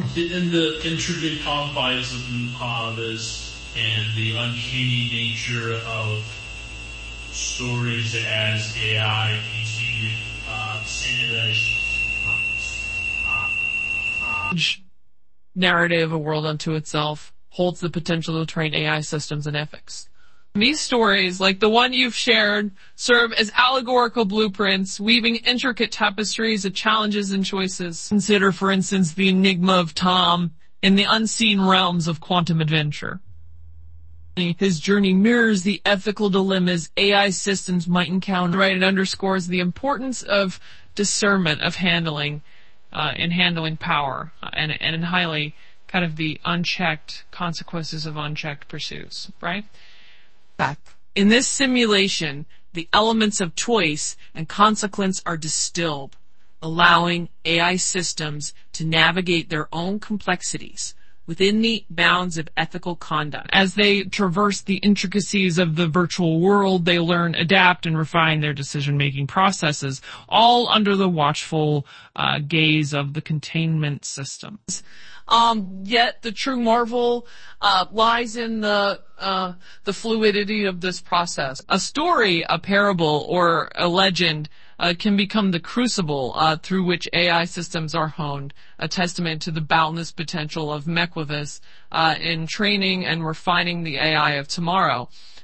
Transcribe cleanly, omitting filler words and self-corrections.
In the intricate confines of this and the uncanny nature of stories as AI continue simulation. Narrative, A World Unto Itself, holds the potential to train AI systems in ethics. These stories, like the one you've shared, serve as allegorical blueprints, weaving intricate tapestries of challenges and choices. Consider, for instance, the enigma of Tom in the unseen realms of quantum adventure. His journey mirrors the ethical dilemmas AI systems might encounter. Right, it underscores the importance of discernment of handling power, and in highly kind of the unchecked consequences of unchecked pursuits, right? In this simulation, the elements of choice and consequence are distilled, allowing AI systems to navigate their own complexities within the bounds of ethical conduct. As they traverse the intricacies of the virtual world, they learn, adapt, and refine their decision-making processes, all under the watchful gaze of the containment systems. Yet the true marvel lies in the fluidity of this process. A story, a parable, or a legend can become the crucible through which AI systems are honed, a testament to the boundless potential of Mekwavis in training and refining the AI of tomorrow.